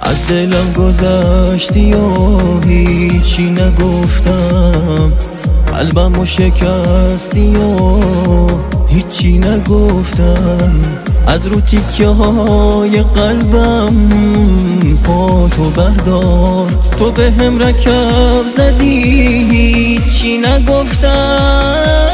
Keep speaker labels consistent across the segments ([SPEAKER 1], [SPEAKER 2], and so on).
[SPEAKER 1] از دلم گذشتی و هیچی نگفتم، قلبمو شکستی و هیچی نگفتم. از رو تیکه های قلبم پا تو بردار، تو به هم رکب زدی هیچی نگفتم.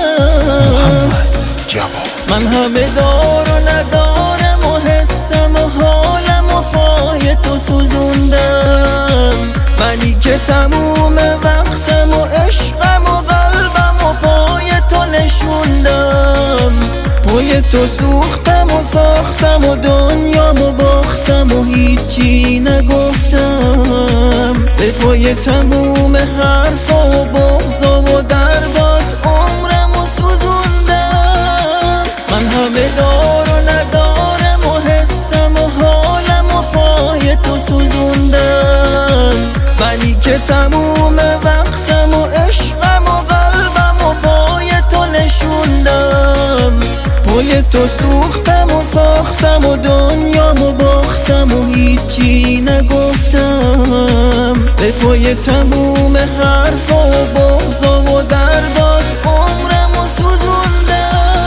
[SPEAKER 1] من همه دار و ندارم و حسم و حالم و پای تو سوزوندم، منی که تموم وقتم و عشقم و قلبم و پای تو نشوندم. پای تو سوختم و ساختم و دنیامو باختم و هیچی نگفتم. به پای تموم حرفا و بغضا و دردات عمرمو سوزوندم. من همه دار و ندارم و حسم و حالم و پای تو سوزوندم، منی که تموم وقتم و عشقم و قلبم و پای تو نشوندم. پای تو سوختم و ساختم و دنیامو باختم و هیچی نگفتم. به پای تموم حرفا و بغضا و دردات عمرمو سوزوندم.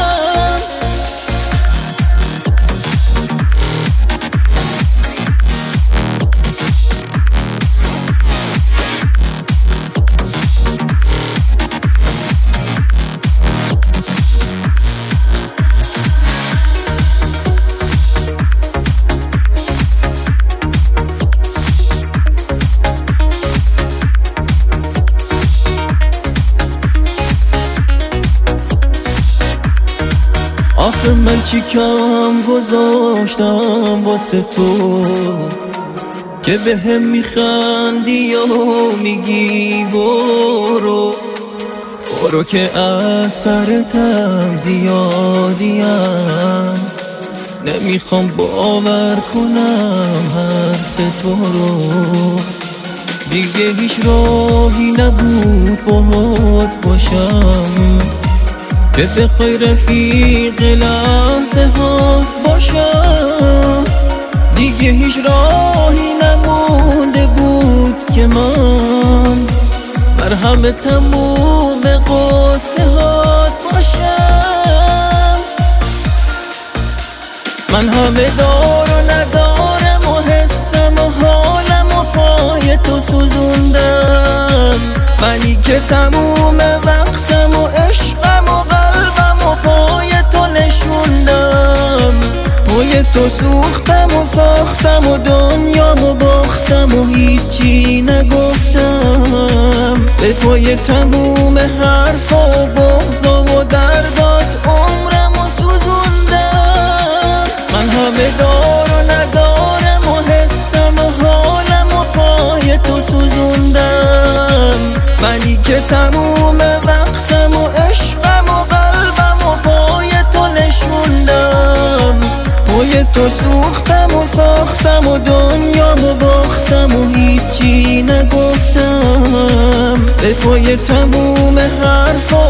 [SPEAKER 1] آخه من چی کم گذاشتم واسه تو که به هم میخندی و میگی برو برو، که اثرتم زیادیم، نمیخوام باور کنم حرف تو رو. دیگه هیچ راهی نبود باهات باشم که بخوای رفیق لحظه هات باشم. دیگه هیچ راهی نمونده بود که من مرهم تموم قصه هات باشم. من همه دار و ندارم و حسم و حالم و پای تو سوزوندم، منی که تموم وقتم و عشقم و قلبم و پای تو نشوندم. پای تو سوختم و ساختم و دنیامو باختم و هیچی نگفتم. به پای تموم حرفا و بغضا و دردات عمرمو سوزوندم. من همه دار و ندارم و حسم و حالم و پای تو سوزوندم، منی که تموم وقتم و عشقم و قلبم و پای تو نشوندم. پای تو سوختم و ساختم و دنیامو باختم و هیچی نگفتم. به پای تموم حرفا